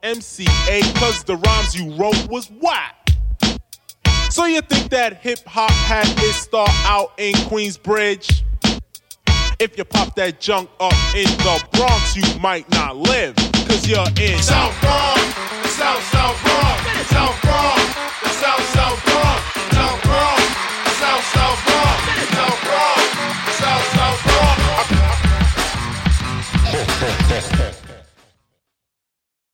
MCA, cause the rhymes you wrote was whack. So you think that hip-hop had its start out in Queensbridge? If you pop that junk up in the Bronx, you might not live, cause you're in South Bronx.